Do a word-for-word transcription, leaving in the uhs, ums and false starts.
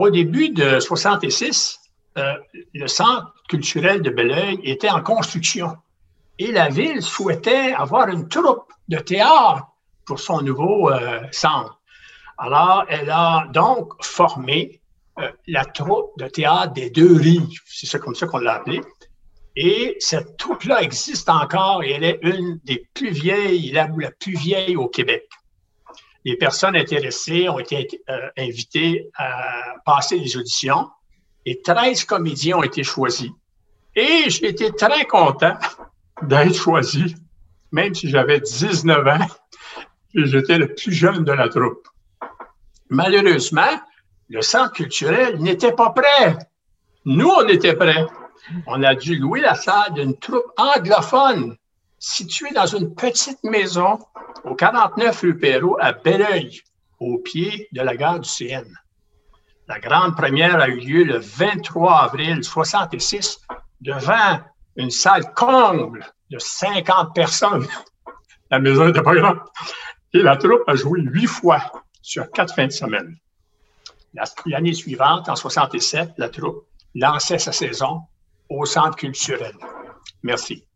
Au début de soixante-six, euh, le centre culturel de Belleuil était en construction et la ville souhaitait avoir une troupe de théâtre pour son nouveau euh, centre. Alors, elle a donc formé euh, la troupe de théâtre des Deux Rives, c'est ça comme ça qu'on l'a appelé. Et cette troupe-là existe encore et elle est une des plus vieilles, la, la plus vieille au Québec. Les personnes intéressées ont été euh, invitées à passer des auditions et treize comédiens ont été choisis. Et j'ai été très content d'être choisi, même si j'avais dix-neuf ans et j'étais le plus jeune de la troupe. Malheureusement, le centre culturel n'était pas prêt. Nous, on était prêts. On a dû louer la salle d'une troupe anglophone située dans une petite maison au quarante-neuf rue Perrault à Belleuil, au pied de la gare du C N. La grande première a eu lieu le vingt-trois avril soixante-six devant une salle comble de cinquante personnes. La maison n'était pas grande. Et la troupe a joué huit fois sur quatre fins de semaine. L'année suivante, en soixante-sept, la troupe lançait sa saison au centre culturel. Merci.